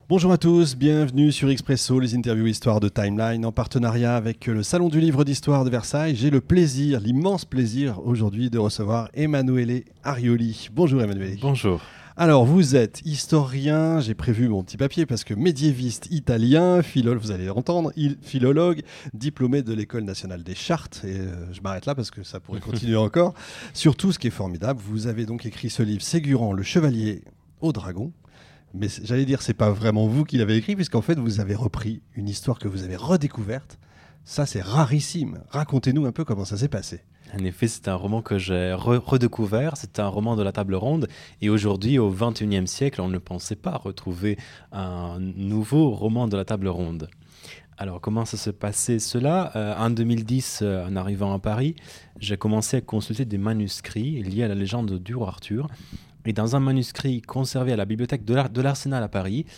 Bonjour à tous, bienvenue sur Expresso, les interviews histoire de Timeline en partenariat avec le Salon du Livre d'Histoire de Versailles. J'ai le plaisir, l'immense plaisir aujourd'hui de recevoir Emanuele Arioli. Bonjour Emanuele. Bonjour. Alors vous êtes historien, j'ai prévu mon petit papier parce que médiéviste italien, vous allez l'entendre, philologue, diplômé de l'École nationale des chartes. Et je m'arrête là parce que ça pourrait continuer encore. Surtout, ce qui est formidable, vous avez donc écrit ce livre Ségurant, le chevalier au dragon. Mais j'allais dire, c'est pas vraiment vous qui l'avez écrit, puisqu'en fait, vous avez repris une histoire que vous avez redécouverte. Ça, c'est rarissime. Racontez-nous un peu comment ça s'est passé. En effet, c'est un roman que j'ai redécouvert. C'est un roman de la table ronde. Et aujourd'hui, au XXIe siècle, on ne pensait pas retrouver un nouveau roman de la table ronde. Alors, comment ça s'est passé cela ? En 2010, en arrivant à Paris, j'ai commencé à consulter des manuscrits liés à la légende du roi Arthur. Et dans un manuscrit conservé à la bibliothèque de l'Arsenal à Paris,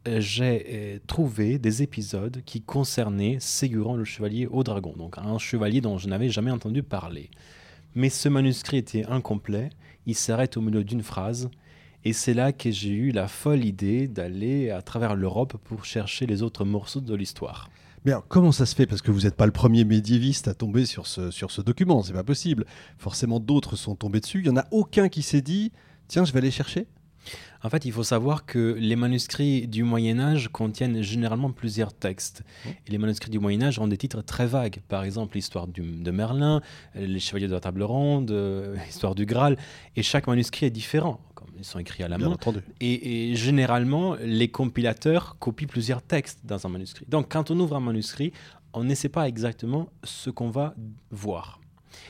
j'ai trouvé des épisodes qui concernaient Ségurant le chevalier au dragon, donc un chevalier dont je n'avais jamais entendu parler. Mais ce manuscrit était incomplet, il s'arrête au milieu d'une phrase, et c'est là que j'ai eu la folle idée d'aller à travers l'Europe pour chercher les autres morceaux de l'histoire. Mais alors, comment ça se fait ? Parce que vous n'êtes pas le premier médiéviste à tomber sur ce document, c'est pas possible. Forcément, d'autres sont tombés dessus. Il n'y en a aucun qui s'est dit « Tiens, je vais aller chercher ». En fait, il faut savoir que les manuscrits du Moyen-Âge contiennent généralement plusieurs textes. Et les manuscrits du Moyen-Âge ont des titres très vagues. Par exemple, l'histoire de Merlin, les chevaliers de la table ronde, l'histoire du Graal. Et chaque manuscrit est différent, comme ils sont écrits à la main. Bien entendu. Et généralement, les compilateurs copient plusieurs textes dans un manuscrit. Donc, quand on ouvre un manuscrit, on ne sait pas exactement ce qu'on va voir.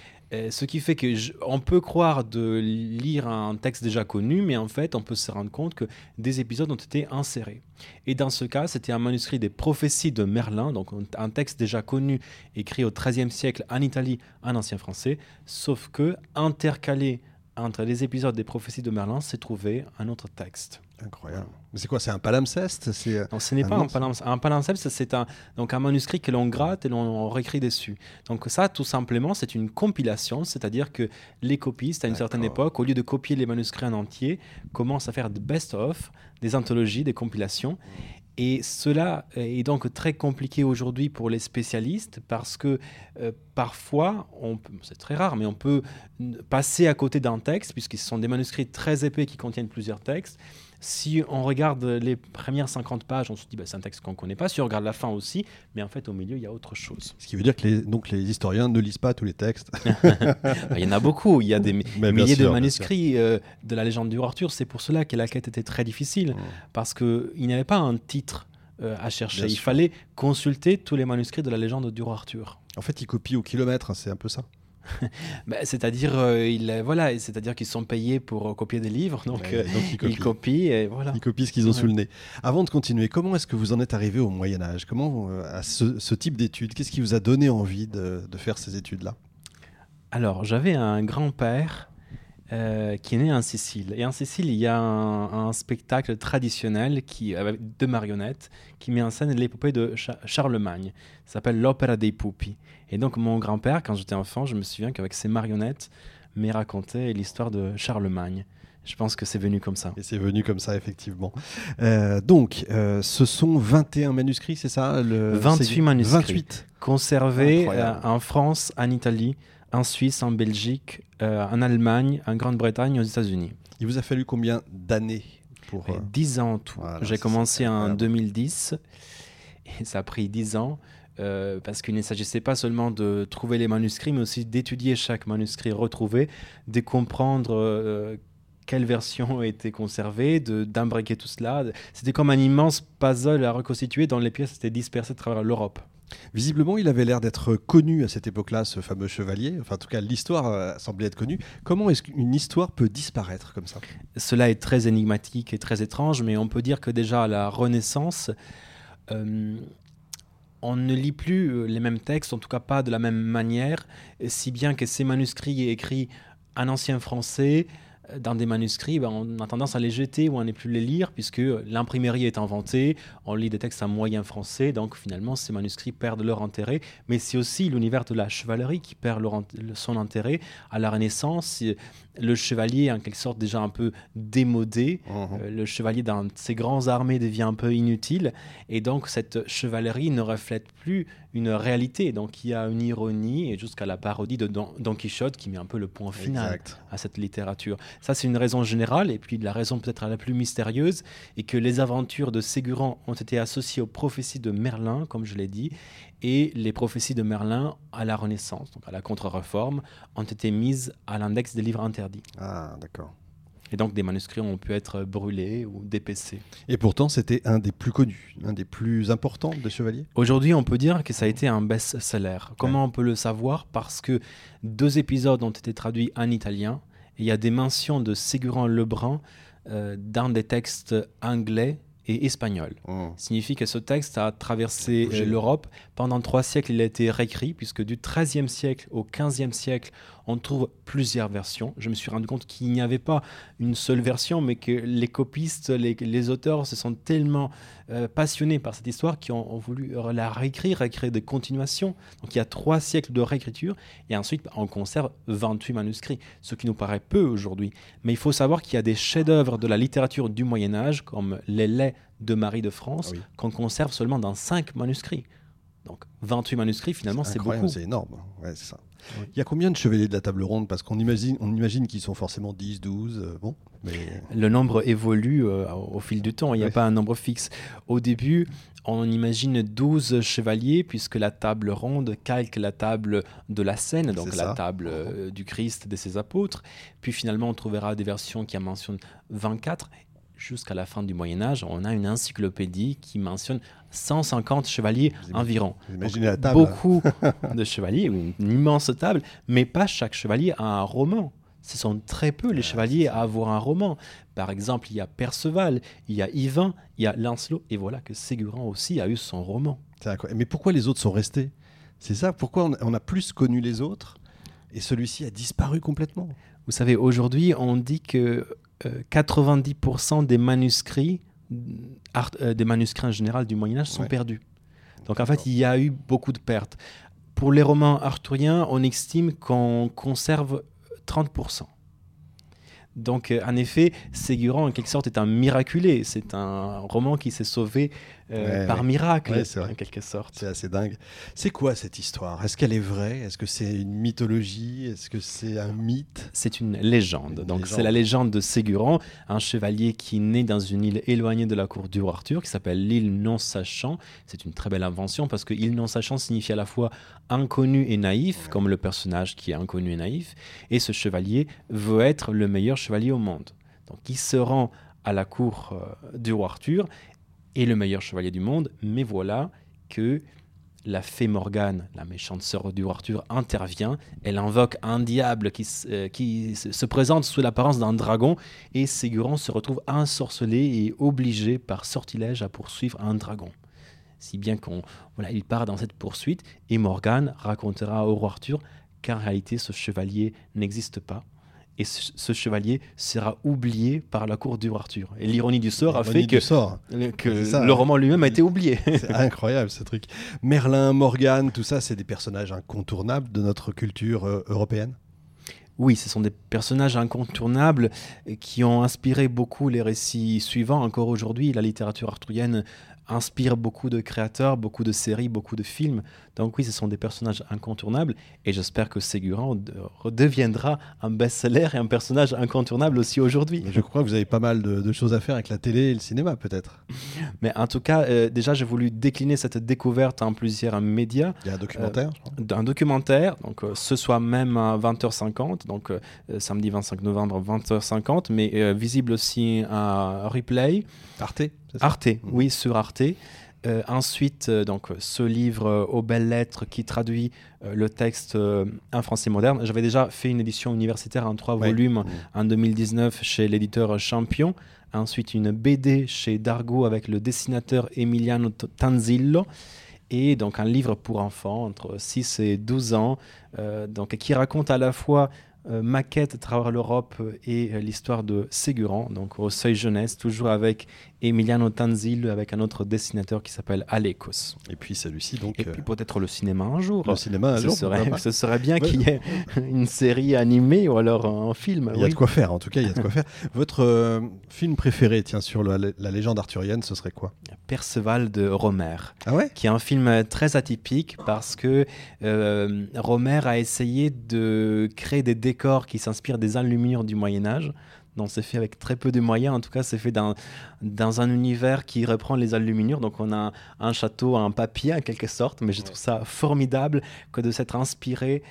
Ce qui fait qu'on peut croire de lire un texte déjà connu, mais en fait, on peut se rendre compte que des épisodes ont été insérés. Et dans ce cas, c'était un manuscrit des prophéties de Merlin, donc un texte déjà connu, écrit au XIIIe siècle en Italie, en ancien français, sauf que intercalé entre les épisodes des prophéties de Merlin, s'est trouvé un autre texte. Incroyable. Mais c'est quoi ? C'est un palimpseste ? Non, ce n'est pas un palimpseste, c'est un manuscrit que l'on gratte et l'on réécrit dessus. Donc ça, tout simplement, c'est une compilation, c'est-à-dire que les copistes, à une certaine époque, au lieu de copier les manuscrits en entier, commencent à faire des best-of, des anthologies, des compilations. Et cela est donc très compliqué aujourd'hui pour les spécialistes parce que parfois, c'est très rare, mais on peut passer à côté d'un texte, puisque ce sont des manuscrits très épais qui contiennent plusieurs textes. Si on regarde les premières 50 pages, on se dit c'est un texte qu'on ne connaît pas. Si on regarde la fin aussi, mais en fait au milieu il y a autre chose. Ce qui veut dire que les historiens ne lisent pas tous les textes. Il y en a beaucoup, il y a des milliers de manuscrits de la légende du roi Arthur. C'est pour cela que la quête était très difficile, parce qu'il n'y avait pas un titre à chercher. Il fallait consulter tous les manuscrits de la légende du roi Arthur. En fait, ils copient au kilomètre, c'est un peu ça. C'est-à-dire qu'ils sont payés pour copier des livres, donc ils copient et voilà. Ils copient ce qu'ils ont sous le nez. Avant de continuer, comment est-ce que vous en êtes arrivé au Moyen-Âge ? Comment à ce type d'études ? Qu'est-ce qui vous a donné envie de faire ces études-là ? Alors, j'avais un grand-père qui est né en Sicile. Et en Sicile, il y a un spectacle traditionnel avec deux marionnettes qui met en scène l'épopée de Charlemagne. Ça s'appelle l'Opera dei Pupi. Et donc, mon grand-père, quand j'étais enfant, je me souviens qu'avec ses marionnettes, me racontait l'histoire de Charlemagne. Je pense que c'est venu comme ça. Et c'est venu comme ça, effectivement. Donc, ce sont 21 manuscrits, c'est ça 28 manuscrits. 28. Conservés en France, en Italie, en Suisse, en Belgique, en Allemagne, en Grande-Bretagne, aux États-Unis. Il vous a fallu combien d'années pour 10 ans en tout. Voilà, j'ai commencé en 2010 et ça a pris 10 ans parce qu'il ne s'agissait pas seulement de trouver les manuscrits, mais aussi d'étudier chaque manuscrit retrouvé, de comprendre quelle version était conservée, d'imbriquer tout cela. C'était comme un immense puzzle à reconstituer dont les pièces étaient dispersées à travers l'Europe. Visiblement, il avait l'air d'être connu à cette époque-là, ce fameux chevalier. Enfin, en tout cas, l'histoire semblait être connue. Comment est-ce qu'une histoire peut disparaître comme ça ? Cela est très énigmatique et très étrange, mais on peut dire que déjà à la Renaissance, on ne lit plus les mêmes textes, en tout cas pas de la même manière, si bien que ces manuscrits écrits en ancien français dans des manuscrits, on a tendance à les jeter ou à ne plus les lire puisque l'imprimerie est inventée, on lit des textes en moyen français, donc finalement ces manuscrits perdent leur intérêt. Mais c'est aussi l'univers de la chevalerie qui perd son intérêt. À la Renaissance, le chevalier est en quelque sorte déjà un peu démodé. Le chevalier dans ses grandes armées devient un peu inutile. Et donc cette chevalerie ne reflète plus une réalité. Donc il y a une ironie et jusqu'à la parodie de Don Quichotte qui met un peu le point final à cette littérature. Ça, c'est une raison générale. Et puis la raison peut-être la plus mystérieuse est que les aventures de Séguran ont été associées aux prophéties de Merlin, comme je l'ai dit, et les prophéties de Merlin à la Renaissance, donc à la Contre-Réforme, ont été mises à l'index des livres interdits. Ah, d'accord. Et donc des manuscrits ont pu être brûlés ou dépécés. Et pourtant, c'était un des plus connus, un des plus importants des chevaliers. Aujourd'hui, on peut dire que ça a été un best-seller. Comment on peut le savoir? Parce que 2 épisodes ont été traduits en italien. Et il y a des mentions de Séguran Lebrun dans des textes anglais et espagnol. Signifie que ce texte a traversé l'Europe. Pendant 3 siècles, il a été réécrit, puisque du XIIIe siècle au XVe siècle, on trouve plusieurs versions. Je me suis rendu compte qu'il n'y avait pas une seule version, mais que les copistes, les auteurs se sont tellement passionnés par cette histoire qu'ils ont voulu la réécrire des continuations. Donc il y a 3 siècles de réécriture, et ensuite on conserve 28 manuscrits, ce qui nous paraît peu aujourd'hui. Mais il faut savoir qu'il y a des chefs-d'œuvre de la littérature du Moyen-Âge, comme les Laits de Marie de France, qu'on conserve seulement dans 5 manuscrits. Donc 28 manuscrits, finalement, c'est beaucoup. C'est énorme, ouais, c'est ça. Oui. Il y a combien de chevaliers de la table ronde? Parce qu'on imagine qu'ils sont forcément 10, 12, bon. Mais... Le nombre évolue au fil du temps, il n'y a pas un nombre fixe. Au début, on imagine 12 chevaliers, puisque la table ronde calque la table de la scène, donc la table du Christ, de ses apôtres. Puis finalement, on trouvera des versions qui en mentionnent 24. Jusqu'à la fin du Moyen-Âge, on a une encyclopédie qui mentionne 150 chevaliers environ. Imaginez la table. Beaucoup de chevaliers, une immense table, mais pas chaque chevalier a un roman. Ce sont très peu les chevaliers à avoir un roman. Par exemple, il y a Perceval, il y a Yvain, il y a Lancelot, et voilà que Séguran aussi a eu son roman. Mais pourquoi les autres sont restés? C'est ça, pourquoi on a plus connu les autres et celui-ci a disparu complètement? Vous savez, aujourd'hui, on dit que 90% des manuscrits en général du Moyen-Âge sont perdus. Donc en fait, il y a eu beaucoup de pertes. Pour les romans arthuriens, on estime qu'on conserve 30%. Donc en effet, Séguran en quelque sorte est un miraculé. C'est un roman qui s'est sauvé par miracle, en quelque sorte. C'est assez dingue. C'est quoi cette histoire? Est-ce qu'elle est vraie? Est-ce que c'est une mythologie? Est-ce que c'est un mythe? C'est une légende. C'est la légende de Séguran, un chevalier qui naît dans une île éloignée de la cour du roi Arthur, qui s'appelle l'île non-sachant. C'est une très belle invention parce que île non-sachant signifie à la fois inconnu et naïf, comme le personnage qui est inconnu et naïf. Et ce chevalier veut être le meilleur chevalier au monde. Donc il se rend à la cour du roi Arthur et le meilleur chevalier du monde, mais voilà que la fée Morgane, la méchante sœur du roi Arthur, intervient. Elle invoque un diable qui se présente sous l'apparence d'un dragon, et Séguran se retrouve ensorcelé et obligé par sortilège à poursuivre un dragon. Si bien qu'il part dans cette poursuite, et Morgane racontera au roi Arthur qu'en réalité ce chevalier n'existe pas. Et ce chevalier sera oublié par la cour du roi Arthur. Et l'ironie du sort a fait que le roman lui-même a été oublié. C'est incroyable ce truc. Merlin, Morgane, tout ça, c'est des personnages incontournables de notre culture européenne. Oui, ce sont des personnages incontournables qui ont inspiré beaucoup les récits suivants. Encore aujourd'hui, la littérature arthurienne inspire beaucoup de créateurs, beaucoup de séries, beaucoup de films. Donc oui, ce sont des personnages incontournables et j'espère que Séguran redeviendra un best-seller et un personnage incontournable aussi aujourd'hui. Je crois que vous avez pas mal de choses à faire avec la télé et le cinéma peut-être. Mais en tout cas, déjà j'ai voulu décliner cette découverte en plusieurs médias. Il y a un documentaire un documentaire, donc ce soir même à 20h50, donc samedi 25 novembre 20h50, mais visible aussi à Replay. Arte, oui, sur Arte. Ensuite, donc, ce livre aux belles lettres qui traduit le texte en français moderne. J'avais déjà fait une édition universitaire en 3 volumes en 2019 chez l'éditeur Champion. Ensuite, une BD chez Dargaud avec le dessinateur Emiliano Tanzillo. Et donc un livre pour enfants entre 6 et 12 ans, donc, qui raconte à la fois maquette à travers l'Europe et l'histoire de Ségurant, donc au seuil jeunesse, toujours avec Emiliano Tanzil, avec un autre dessinateur qui s'appelle Alekos. Et puis celui-ci, donc. Et puis peut-être le cinéma un jour. Le cinéma un jour. Ce serait bien qu'il y ait une série animée ou alors un film. Il y a de quoi faire, en tout cas, il y a de quoi faire. Votre film préféré, tiens, sur la légende arthurienne, ce serait quoi? Perceval de Romer. Ah ouais? Qui est un film très atypique parce que Romer a essayé de créer des décors qui s'inspirent des enluminures du Moyen-Âge. Donc c'est fait avec très peu de moyens, en tout cas c'est fait dans un univers qui reprend les enluminures. Donc on a un château, un papier en quelque sorte, mais je trouve ça formidable que de s'être inspiré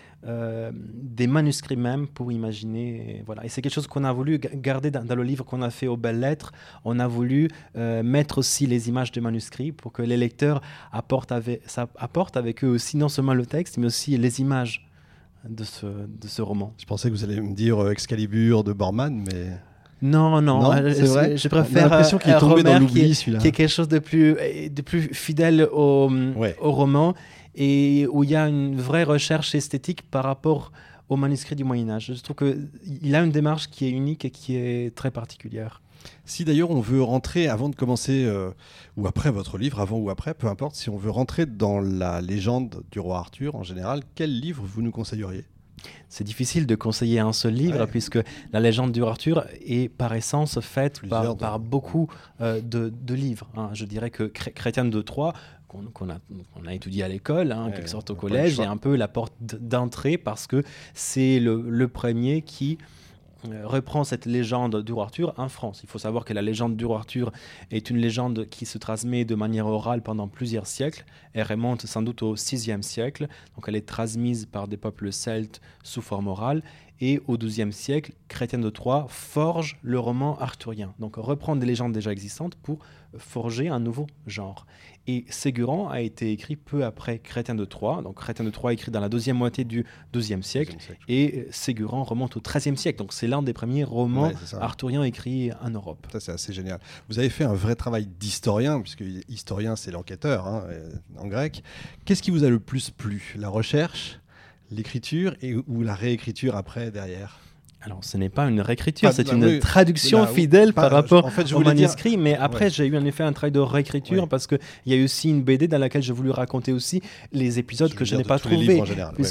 des manuscrits même pour imaginer. Voilà. Et c'est quelque chose qu'on a voulu garder dans le livre qu'on a fait aux Belles Lettres. On a voulu mettre aussi les images des manuscrits pour que les lecteurs apportent avec eux aussi non seulement le texte, mais aussi les images de ce roman. Je pensais que vous allez me dire Excalibur de Bormann, mais... Non, c'est vrai. Je préfère l'impression qu'il est tombé dans l'oubli, celui-là. Qui est quelque chose de plus fidèle au roman et où il y a une vraie recherche esthétique par rapport au manuscrit du Moyen-Âge. Je trouve qu'il a une démarche qui est unique et qui est très particulière. Si d'ailleurs on veut rentrer avant de commencer, ou après votre livre, avant ou après, peu importe, si on veut rentrer dans la légende du roi Arthur en général, quel livre vous nous conseilleriez ? C'est difficile de conseiller un seul livre puisque la légende du roi Arthur est par essence faite par beaucoup de livres. Hein. Je dirais que Chrétien de Troyes, qu'on a étudié à l'école, en quelque sorte au collège, est un peu la porte d'entrée parce que c'est le premier qui reprend cette légende du roi Arthur en France. Il faut savoir que la légende du roi Arthur est une légende qui se transmet de manière orale pendant plusieurs siècles. Elle remonte sans doute au VIe siècle. Donc elle est transmise par des peuples celtes sous forme orale. Et au XIIe siècle, Chrétien de Troyes forge le roman arthurien. Donc reprend des légendes déjà existantes pour forger un nouveau genre. Et Ségurant a été écrit peu après Chrétien de Troyes. Donc Chrétien de Troyes écrit dans la deuxième moitié du XIIe siècle. Et Ségurant remonte au XIIIe siècle. Donc c'est l'un des premiers romans arthuriens écrits en Europe. Ça, c'est assez génial. Vous avez fait un vrai travail d'historien, puisque historien, c'est l'enquêteur, en grec. Qu'est-ce qui vous a le plus plu ? La recherche, l'écriture ou la réécriture après, derrière ? Alors, ce n'est pas une réécriture, c'est une traduction fidèle par rapport au manuscrit. Mais après, j'ai eu en effet un travail de réécriture parce qu'il y a eu aussi une BD dans laquelle j'ai voulu raconter aussi les épisodes que je n'ai pas trouvés.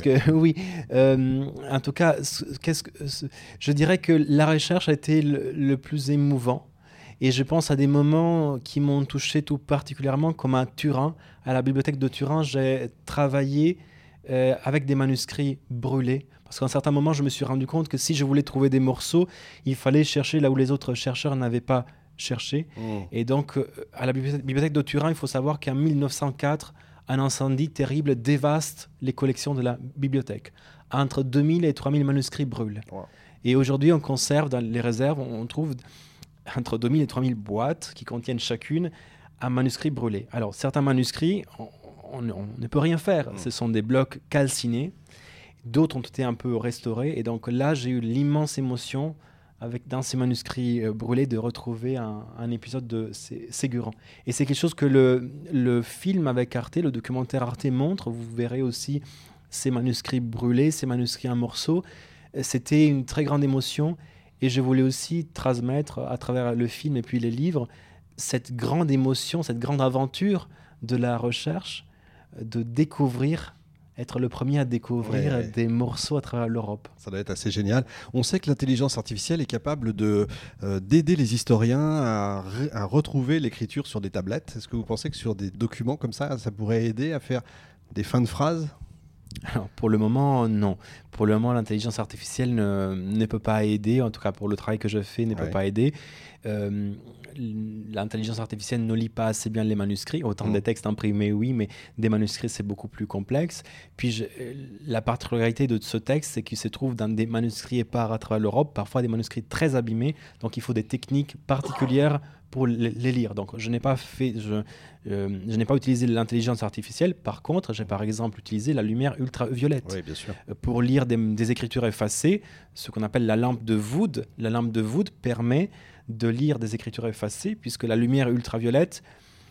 En tout cas, je dirais que la recherche a été le plus émouvant. Et je pense à des moments qui m'ont touché tout particulièrement, comme à Turin. À la bibliothèque de Turin, j'ai travaillé avec des manuscrits brûlés. Parce qu'à un certain moment, je me suis rendu compte que si je voulais trouver des morceaux, il fallait chercher là où les autres chercheurs n'avaient pas cherché. Et donc, à la bibliothèque de Turin, il faut savoir qu'en 1904, un incendie terrible dévaste les collections de la bibliothèque. Entre 2000 et 3000 manuscrits brûlent. Wow. Et aujourd'hui, on conserve dans les réserves, on trouve entre 2000 et 3000 boîtes qui contiennent chacune un manuscrit brûlé. Alors, certains manuscrits, on ne peut rien faire. Ce sont des blocs calcinés. D'autres ont été un peu restaurés. Et donc là, j'ai eu l'immense émotion, dans ces manuscrits brûlés, de retrouver un épisode de Ségurant. Et c'est quelque chose que le film avec Arte, le documentaire Arte montre. Vous verrez aussi ces manuscrits brûlés, ces manuscrits en morceaux. C'était une très grande émotion. Et je voulais aussi transmettre, à travers le film et puis les livres, cette grande émotion, cette grande aventure de la recherche, de découvrir, être le premier à découvrir des morceaux à travers l'Europe. Ça doit être assez génial. On sait que l'intelligence artificielle est capable d'aider les historiens à retrouver l'écriture sur des tablettes. Est-ce que vous pensez que sur des documents comme ça pourrait aider à faire des fins de phrases ? Alors, pour le moment, non. Pour le moment, l'intelligence artificielle ne peut pas aider. En tout cas, pour le travail que je fais, ne peut pas aider. L'intelligence artificielle ne lit pas assez bien les manuscrits. Autant des textes imprimés, oui, mais des manuscrits, c'est beaucoup plus complexe. Puis, la particularité de ce texte, c'est qu'il se trouve dans des manuscrits épars à travers l'Europe, parfois des manuscrits très abîmés. Donc, il faut des techniques particulières pour les lire. Donc, je n'ai pas utilisé l'intelligence artificielle. Par contre, j'ai par exemple utilisé la lumière ultraviolette pour lire des écritures effacées, ce qu'on appelle la lampe de Wood. La lampe de Wood permet de lire des écritures effacées puisque la lumière ultraviolette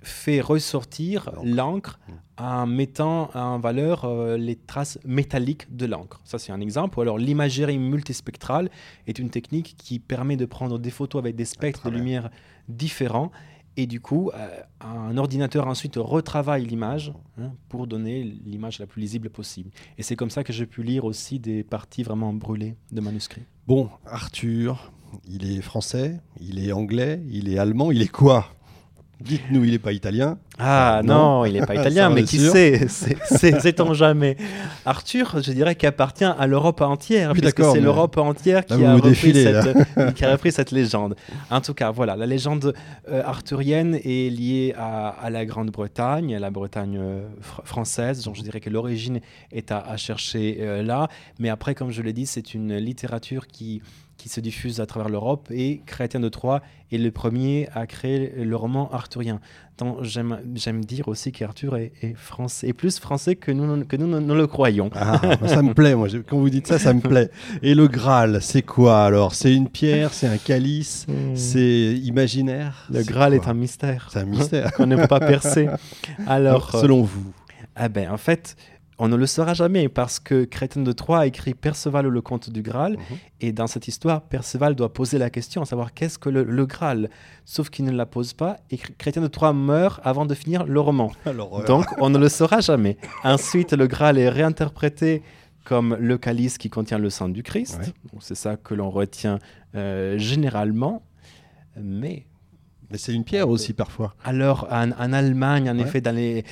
fait ressortir l'encre en mettant en valeur les traces métalliques de l'encre. Ça, c'est un exemple. Ou alors, l'imagerie multispectrale est une technique qui permet de prendre des photos avec des spectres de lumière différents. Et du coup, un ordinateur ensuite retravaille l'image pour donner l'image la plus lisible possible. Et c'est comme ça que j'ai pu lire aussi des parties vraiment brûlées de manuscrits. Bon, Arthur, il est français, il est anglais, il est allemand, il est quoi ? Dites-nous, il n'est pas italien. Ah non, il n'est pas italien, mais qui sait, sait-on jamais. Arthur, je dirais qu'il appartient à l'Europe entière, oui, puisque c'est l'Europe entière qui a repris cette légende. En tout cas, voilà, la légende arthurienne est liée à la Grande-Bretagne, la Bretagne française, donc je dirais que l'origine est à chercher là. Mais après, comme je l'ai dit, c'est une littérature qui se diffuse à travers l'Europe, et Chrétien de Troyes est le premier à créer le roman arthurien. Donc j'aime dire aussi qu'Arthur est français, est plus français que nous ne le croyons. Ah, ça me plaît, moi. Quand vous dites ça, ça me plaît. Et le Graal, c'est quoi alors ? C'est une pierre, c'est un calice, c'est imaginaire ? Le Graal est un mystère. C'est un mystère. Qu'on ne peut pas percer. Alors, selon vous ? En fait, on ne le saura jamais, parce que Chrétien de Troyes a écrit Perceval ou le conte du Graal, et dans cette histoire, Perceval doit poser la question, à savoir qu'est-ce que le Graal, sauf qu'il ne la pose pas, et Chrétien de Troyes meurt avant de finir le roman. Donc on ne le saura jamais. Ensuite, le Graal est réinterprété comme le calice qui contient le sang du Christ. Donc, c'est ça que l'on retient généralement, mais c'est une pierre aussi parfois. Alors en Allemagne, en effet, dans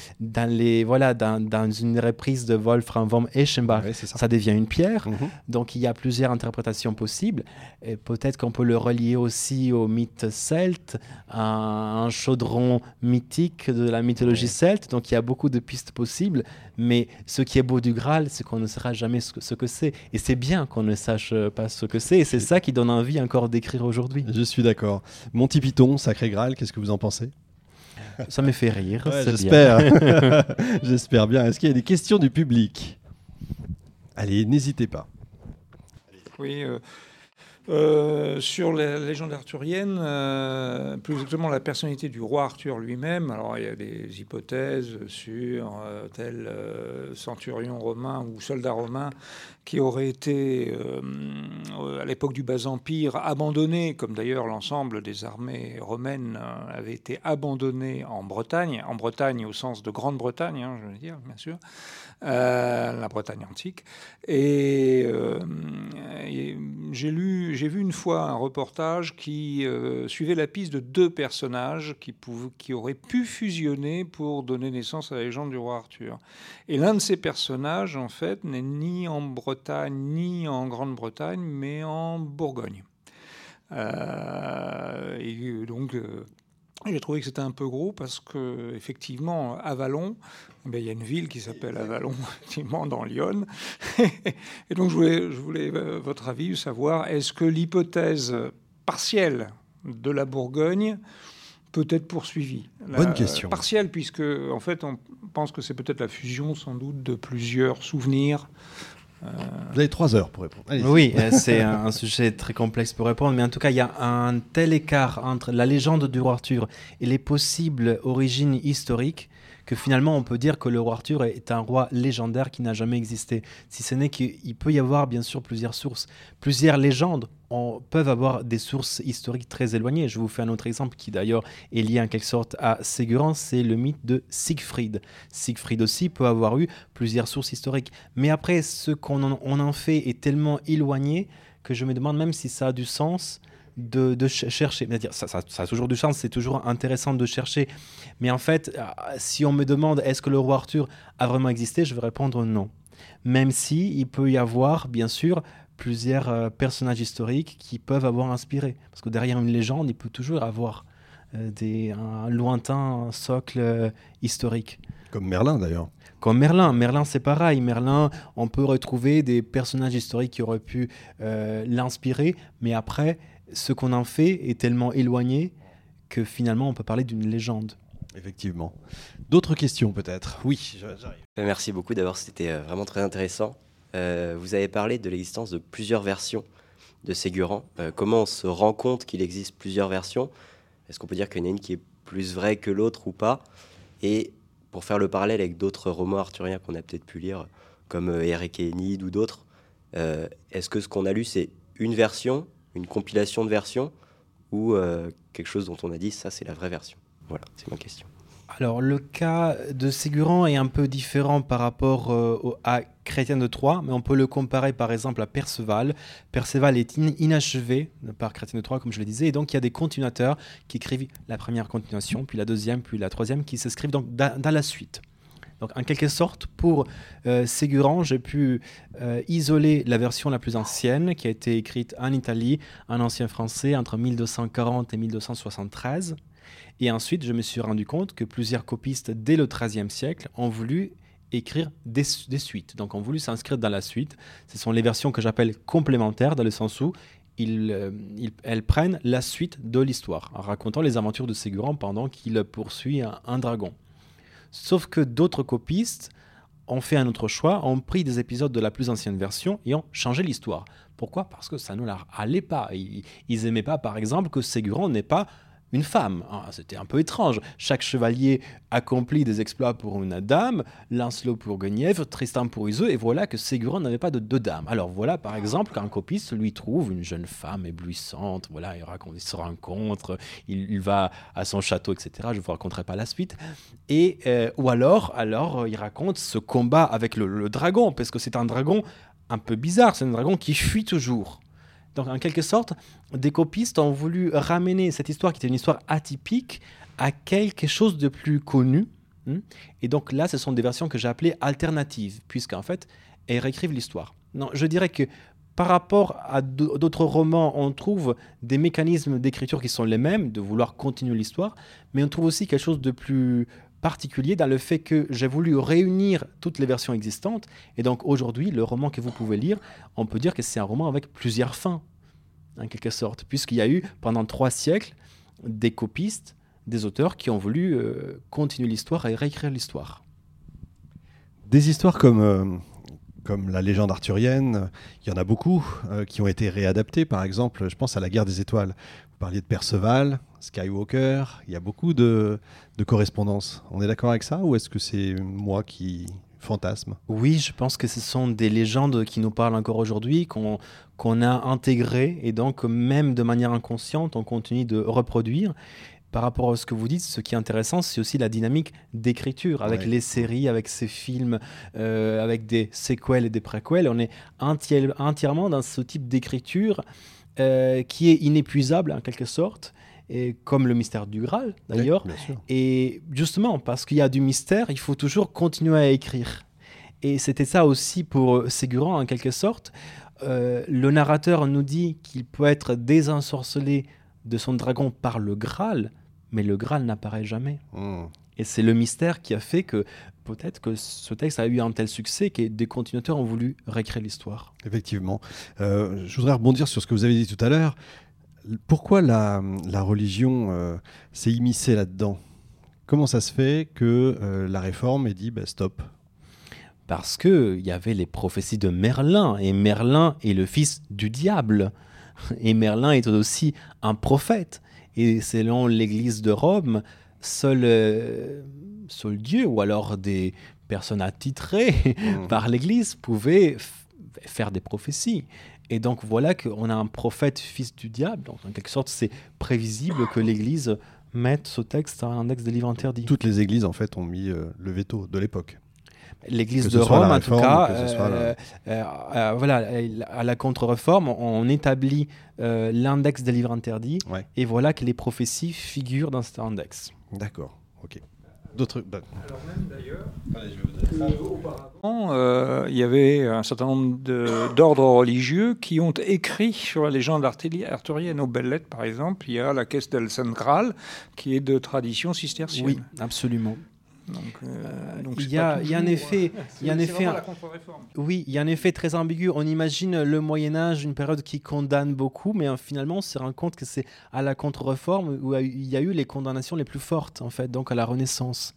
une reprise de Wolfram von Eschenbach, ça devient une pierre. Donc il y a plusieurs interprétations possibles. Et peut-être qu'on peut le relier aussi au mythe celte, à un chaudron mythique de la mythologie celte. Donc il y a beaucoup de pistes possibles. Mais ce qui est beau du Graal, c'est qu'on ne saura jamais ce que c'est. Et c'est bien qu'on ne sache pas ce que c'est. Et c'est ça qui donne envie encore d'écrire aujourd'hui. Je suis d'accord. Monty Python, Sacré Graal, qu'est-ce que vous en pensez ? Ça me fait rire. J'espère. J'espère bien. Est-ce qu'il y a des questions du public ? Allez, n'hésitez pas. Oui, sur la légende arthurienne, plus exactement la personnalité du roi Arthur lui-même. Alors il y a des hypothèses sur tel centurion romain ou soldat romain qui aurait été, à l'époque du Bas-Empire, abandonné, comme d'ailleurs l'ensemble des armées romaines avait été abandonné en Bretagne au sens de Grande-Bretagne, je veux dire, bien sûr, la Bretagne antique. Et j'ai vu une fois un reportage qui suivait la piste de deux personnages qui auraient pu fusionner pour donner naissance à la légende du roi Arthur. Et l'un de ces personnages, en fait, n'est ni en Bretagne ni en Grande-Bretagne, mais en Bourgogne. Et donc, j'ai trouvé que c'était un peu gros parce que, effectivement, Avallon, il y a une ville qui s'appelle Avallon, effectivement, dans l'Yonne. Et donc, je voulais votre avis, savoir, est-ce que l'hypothèse partielle de la Bourgogne peut être poursuivie ? Bonne question. Partielle, puisque, en fait, on pense que c'est peut-être la fusion, sans doute, de plusieurs souvenirs. Vous avez 3 heures pour répondre. Allez-y. Oui, c'est un sujet très complexe pour répondre, mais en tout cas, il y a un tel écart entre la légende du roi Arthur et les possibles origines historiques que finalement, on peut dire que le roi Arthur est un roi légendaire qui n'a jamais existé. Si ce n'est qu'il peut y avoir, bien sûr, plusieurs sources. Plusieurs légendes peuvent avoir des sources historiques très éloignées. Je vous fais un autre exemple qui, d'ailleurs, est lié en quelque sorte à Ségurant, c'est le mythe de Siegfried. Siegfried aussi peut avoir eu plusieurs sources historiques. Mais après, ce qu'on en fait est tellement éloigné que je me demande même si ça a du sens de chercher. C'est-à-dire, ça a toujours du sens, c'est toujours intéressant de chercher. Mais en fait, si on me demande est-ce que le roi Arthur a vraiment existé, je vais répondre non. Même si il peut y avoir, bien sûr, plusieurs personnages historiques qui peuvent avoir inspiré. Parce que derrière une légende, il peut toujours avoir un lointain socle historique. Comme Merlin, d'ailleurs. Comme Merlin. Merlin, c'est pareil. Merlin, on peut retrouver des personnages historiques qui auraient pu l'inspirer, mais après, ce qu'on en fait est tellement éloigné que finalement, on peut parler d'une légende. Effectivement. D'autres questions, peut-être ? Oui, j'arrive. Merci beaucoup. D'abord, c'était vraiment très intéressant. Vous avez parlé de l'existence de plusieurs versions de Ségurant. Comment on se rend compte qu'il existe plusieurs versions ? Est-ce qu'on peut dire qu'il y en a une qui est plus vrai que l'autre ou pas. Et pour faire le parallèle avec d'autres romans arthuriens qu'on a peut-être pu lire, comme Eric et Enid ou d'autres, est-ce que ce qu'on a lu, c'est une version, une compilation de versions, ou quelque chose dont on a dit, ça c'est la vraie version? Voilà, c'est ma question. Alors, le cas de Ségurant est un peu différent par rapport à Chrétien de Troyes, mais on peut le comparer par exemple à Perceval. Perceval est inachevé par Chrétien de Troyes, comme je le disais, et donc il y a des continuateurs qui écrivent la première continuation, puis la deuxième, puis la troisième, qui s'inscrivent donc dans la suite. Donc, en quelque sorte, pour Ségurant, j'ai pu isoler la version la plus ancienne, qui a été écrite en Italie, en ancien français, entre 1240 et 1273. Et ensuite, je me suis rendu compte que plusieurs copistes, dès le XIIIe siècle, ont voulu écrire des suites. Donc, ont voulu s'inscrire dans la suite. Ce sont les versions que j'appelle complémentaires, dans le sens où elles prennent la suite de l'histoire, en racontant les aventures de Ségurant pendant qu'il poursuit un dragon. Sauf que d'autres copistes ont fait un autre choix, ont pris des épisodes de la plus ancienne version et ont changé l'histoire. Pourquoi ? Parce que ça ne leur allait pas. Ils n'aimaient pas, par exemple, que Ségurant n'est pas une femme. C'était un peu étrange. Chaque chevalier accomplit des exploits pour une dame, Lancelot pour Guenièvre, Tristan pour Iseult, et voilà que Ségurant n'avait pas de dame. Alors voilà, par exemple, qu'un copiste lui trouve une jeune femme éblouissante, voilà, il se rencontre, il va à son château, etc. Je ne vous raconterai pas la suite. Et, ou alors, il raconte ce combat avec le dragon, parce que c'est un dragon un peu bizarre, c'est un dragon qui fuit toujours. Donc, en quelque sorte, des copistes ont voulu ramener cette histoire, qui était une histoire atypique, à quelque chose de plus connu. Et donc là, ce sont des versions que j'ai appelées alternatives, puisqu'en fait, elles réécrivent l'histoire. Non, je dirais que par rapport à d'autres romans, on trouve des mécanismes d'écriture qui sont les mêmes, de vouloir continuer l'histoire, mais on trouve aussi quelque chose de plus particulier dans le fait que j'ai voulu réunir toutes les versions existantes. Et donc aujourd'hui, le roman que vous pouvez lire, on peut dire que c'est un roman avec plusieurs fins, en quelque sorte, puisqu'il y a eu pendant 3 siècles des copistes, des auteurs qui ont voulu continuer l'histoire et réécrire l'histoire. Des histoires comme la légende arthurienne, il y en a beaucoup qui ont été réadaptées. Par exemple, je pense à la Guerre des Étoiles. Vous parliez de Perceval, Skywalker, il y a beaucoup de correspondances. On est d'accord avec ça, ou est-ce que c'est moi qui fantasme ? Oui, je pense que ce sont des légendes qui nous parlent encore aujourd'hui, qu'on a intégrées, et donc même de manière inconsciente, on continue de reproduire. Par rapport à ce que vous dites, ce qui est intéressant, c'est aussi la dynamique d'écriture, avec les séries, avec ces films, avec des séquelles et des préquels. On est entièrement dans ce type d'écriture qui est inépuisable en quelque sorte, et comme le mystère du Graal d'ailleurs. Oui, et justement, parce qu'il y a du mystère, il faut toujours continuer à écrire. Et c'était ça aussi pour Ségurant en quelque sorte. Le narrateur nous dit qu'il peut être désensorcelé de son dragon par le Graal, mais le Graal n'apparaît jamais. Et c'est le mystère qui a fait que peut-être que ce texte a eu un tel succès que des continuateurs ont voulu réécrire l'histoire. Effectivement. Je voudrais rebondir sur ce que vous avez dit tout à l'heure. Pourquoi la religion s'est immiscée là-dedans ? Comment ça se fait que la Réforme ait dit stop ? Parce qu'il y avait les prophéties de Merlin, et Merlin est le fils du diable. Et Merlin est aussi un prophète. Et selon l'Église de Rome, seul Dieu, ou alors des personnes attitrées par l'Église, pouvaient faire des prophéties. Et donc voilà qu'on a un prophète fils du diable. Donc en quelque sorte, c'est prévisible que l'Église mette ce texte à l'index des livres interdits. Toutes les églises, en fait, ont mis le veto de l'époque. L'Église de Rome, en tout cas, voilà, à la Contre-Réforme, on établit l'index des livres interdits, et voilà que les prophéties figurent dans cet index. D'accord, ok. D'autres. Alors même d'ailleurs, auparavant, il y avait un certain nombre d'ordres religieux qui ont écrit sur la légende arthurienne. Aux Belles Lettres, par exemple, il y a la caisse del San Graal, qui est de tradition cistercienne. Oui, absolument. Donc il y a un effet, la Contre-Réforme. Oui, il y a un effet très ambigu. On imagine le Moyen-Âge, une période qui condamne beaucoup, mais finalement, on se rend compte que c'est à la Contre-Réforme où il y a eu les condamnations les plus fortes, en fait, donc à la Renaissance.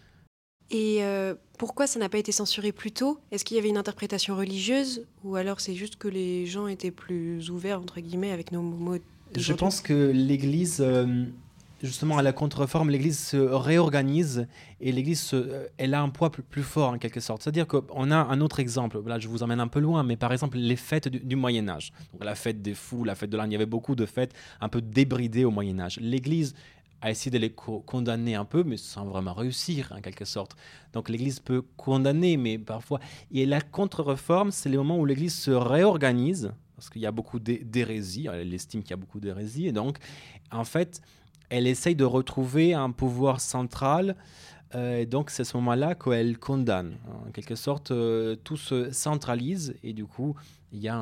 Et pourquoi ça n'a pas été censuré plus tôt ? Est-ce qu'il y avait une interprétation religieuse, ou alors c'est juste que les gens étaient plus ouverts, entre guillemets, avec nos mots ? Je pense que l'Église justement, à la contre-réforme, l'Église se réorganise et l'Église, elle a un poids plus fort en quelque sorte. C'est-à-dire qu'on a un autre exemple. Là, je vous emmène un peu loin, mais par exemple, les fêtes du Moyen-Âge. Donc, la fête des fous, la fête de l'âne, il y avait beaucoup de fêtes un peu débridées au Moyen-Âge. L'Église a essayé de les condamner un peu, mais sans vraiment réussir, en quelque sorte. Donc, l'Église peut condamner, mais parfois... Et la contre-réforme, c'est le moment où l'Église se réorganise, parce qu'il y a beaucoup d'hérésies. Elle estime qu'il y a beaucoup d'hérésies. Et donc, en fait... elle essaye de retrouver un pouvoir central, et donc c'est à ce moment-là qu'elle condamne. En quelque sorte, tout se centralise et du coup, il y a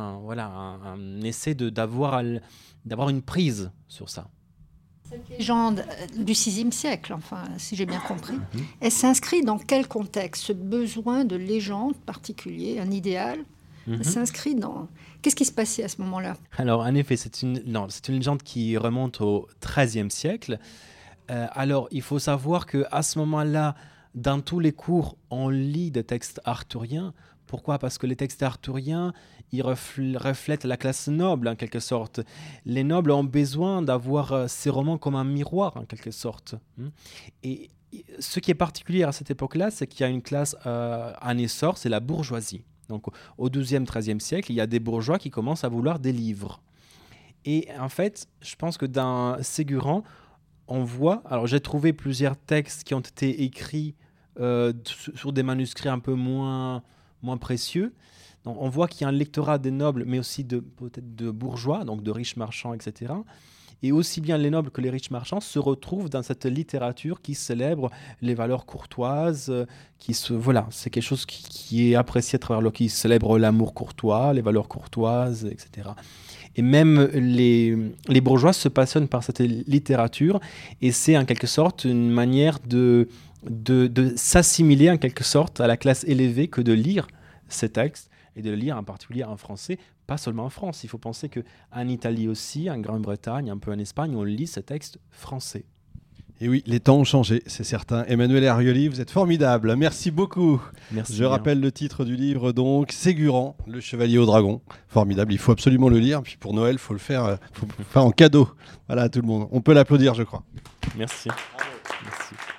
un essai d'avoir une prise sur ça. Cette légende du VIe siècle, enfin, si j'ai bien compris, elle s'inscrit dans quel contexte? Ce besoin de légende particulier, un idéal, s'inscrit dans... Qu'est-ce qui se passait à ce moment-là? Alors, en effet, c'est une légende qui remonte au XIIIe siècle. Alors, il faut savoir qu'à ce moment-là, dans tous les cours, on lit des textes arthuriens. Pourquoi? Parce que les textes arthuriens, ils reflètent la classe noble, en quelque sorte. Les nobles ont besoin d'avoir ces romans comme un miroir, en quelque sorte. Et ce qui est particulier à cette époque-là, c'est qu'il y a une classe en essor, c'est la bourgeoisie. Donc, au XIIe, XIIIe siècle, il y a des bourgeois qui commencent à vouloir des livres. Et en fait, je pense que dans Ségurant, on voit... Alors, j'ai trouvé plusieurs textes qui ont été écrits sur des manuscrits un peu moins précieux. Donc, on voit qu'il y a un lectorat des nobles, mais aussi peut-être de bourgeois, donc de riches marchands, etc. Et aussi bien les nobles que les riches marchands se retrouvent dans cette littérature qui célèbre les valeurs courtoises, c'est quelque chose qui est apprécié à travers qui célèbre l'amour courtois, les valeurs courtoises, etc. Et même les bourgeois se passionnent par cette littérature, et c'est en quelque sorte une manière de s'assimiler en quelque sorte à la classe élevée que de lire ces textes, et de le lire en particulier en français, pas seulement en France. Il faut penser qu'en Italie aussi, en Grande-Bretagne, un peu en Espagne, on lit ces textes français. Et oui, les temps ont changé, c'est certain. Emmanuel Arioli, vous êtes formidable. Merci beaucoup. Merci. Je rappelle le titre du livre, donc, Ségurant, le chevalier au dragon. Formidable, il faut absolument le lire. Puis pour Noël, il faut le faire en cadeau. Voilà, à tout le monde. On peut l'applaudir, je crois. Merci. Merci.